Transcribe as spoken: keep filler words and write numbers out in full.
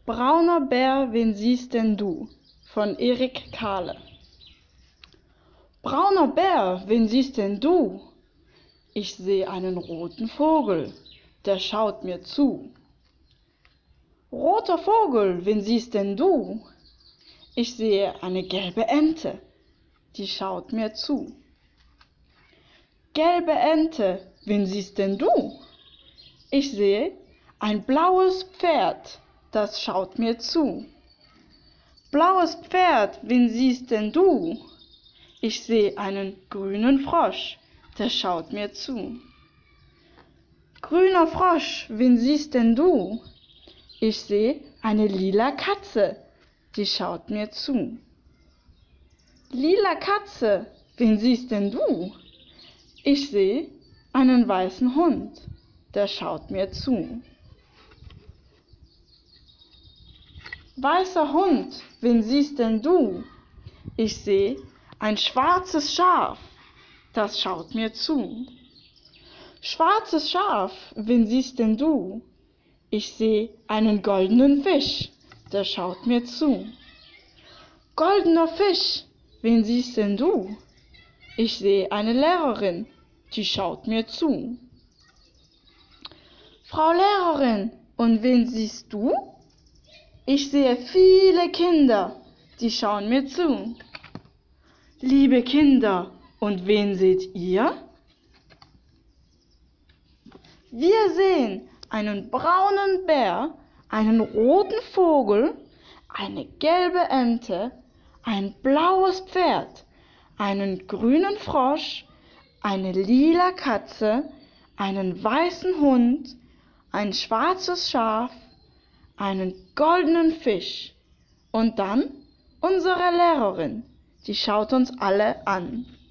Brauner Bär, wen siehst denn du? Von Erik Kahle. Brauner Bär, wen siehst denn du? Ich seh einen roten Vogel, der schaut mir zu. Roter Vogel, wen siehst denn du? Ich sehe eine gelbe Ente, die schaut mir zu. Gelbe Ente, wen siehst denn du? Ich sehe ein blaues Pferd, das schaut mir zu. Blaues Pferd, wen siehst denn du? Ich sehe einen grünen Frosch, der schaut mir zu. Grüner Frosch, wen siehst denn du? Ich sehe eine lila Katze, die schaut mir zu. Lila Katze, wen siehst denn du? Ich sehe einen weißen Hund, der schaut mir zu. Weißer Hund, wen siehst denn du? Ich sehe ein schwarzes Schaf, das schaut mir zu. Schwarzes Schaf, wen siehst denn du? Ich sehe einen goldenen Fisch, der schaut mir zu. Goldener Fisch, wen siehst denn du? Ich sehe eine Lehrerin, die schaut mir zu. Frau Lehrerin, und wen siehst du? Ich sehe viele Kinder, die schauen mir zu. Liebe Kinder, und wen seht ihr? Wir sehen einen braunen Bär, einen roten Vogel, eine gelbe Ente, ein blaues Pferd, einen grünen Frosch, eine lila Katze, einen weißen Hund, ein schwarzes Schaf, einen goldenen Fisch und dann unsere Lehrerin, die schaut uns alle an.